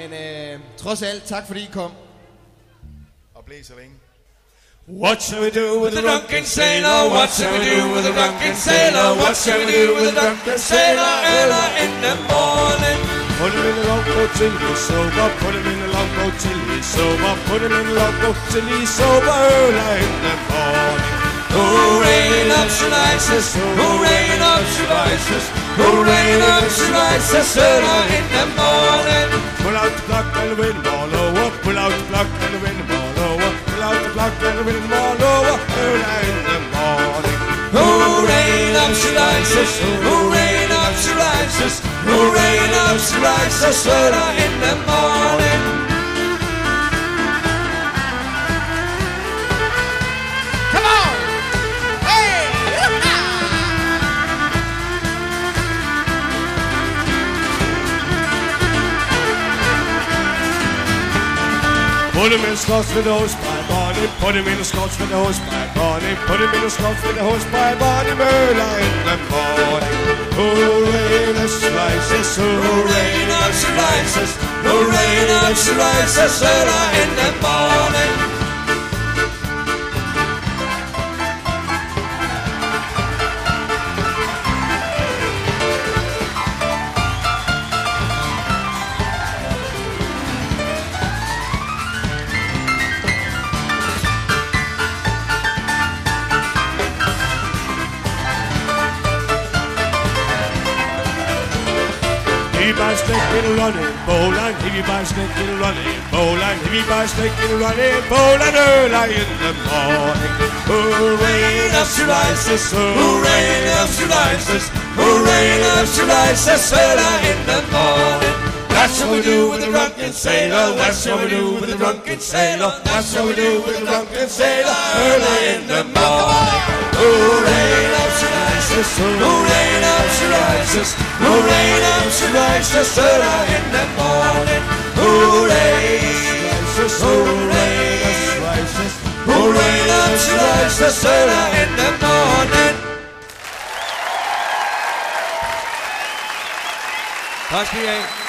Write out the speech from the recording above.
Men trods alt, tak fordi I kom. Og blev så længe. What shall we do with the drunken sailor? What shall we do with the drunken sailor? What shall we do with the drunken sailor? Early in the morning. Put him in the longboat till he's sober. Put him in the longboat till he's sober. Put him in the longboat till he's sober. Early in the morning. Hooray, nuptial isis. Hooray, nuptial isis. Hooray, nuptial isis. Early in the morning. Pull out the block and the wind all over. Pull out the block and the wind all over. Pull out the block and the wind all over. Early in the morning. Hooray, nuptial isis. Hooray, nuptial isis. Hooray, nuptial isis. Early in the morning. Come on! Hey! Put him in Scots with the hose by Barney. Put him in the Scots with the hose by Barney. Put him in the Scots with the hose by Barney. Early in the morning. Hooray, nuptial isis. Hooray, nuptial isis. Hooray, nuptial isis. Early in the morning. Heavy by snake in a running bowline, heavy by snake in a running bowline, heavy by snake in a running bowline, early in the morning. Hooray, nuptial isis, hooray, nuptial isis, hooray, nuptial isis, early in the morning. That's what we do with the drunken sailor, that's what we do with the drunken sailor, that's what we do with the drunken sailor, early in the morning. Hooray, nuptial isis, hooray, nuptial isis, hooray, nuptial isis, early in the morning. Hooray, hooray, hooray, nuptial isis, early in the morning. Tak skal I have.